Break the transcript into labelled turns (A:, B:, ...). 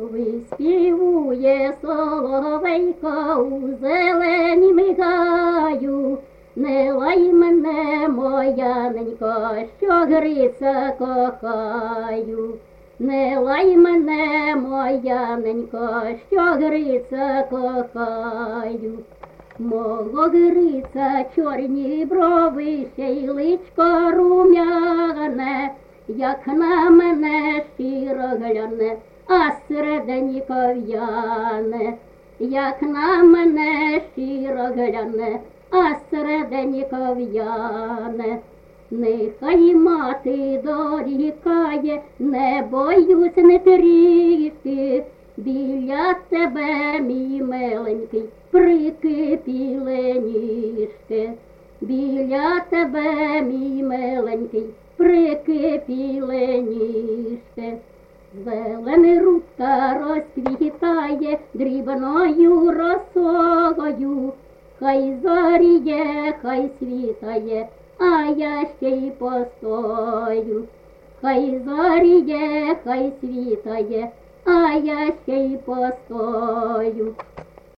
A: Виспівує соловейко у зеленім гаю, не лай мене, моя ненько, що Гриця кохаю. Не лай мене, моя ненько, що Гриця кохаю. Мого Гриця чорні брови, ще й личко рум'яне, як на мене щиро гляне, а середині ков'яне, як на мене щиро гляне, а середині ков'яне. Нехай мати дорікає, не боюсь не трішки, біля тебе, мій миленький, прикипіли ніжки. Біля тебе, мій миленький, прикипіли ніжки. Зелений рудка розквітає дрібною росою, хай зоріє, хай світає, а я ще й постою. Хай зоріє, хай світає, а я ще й постою.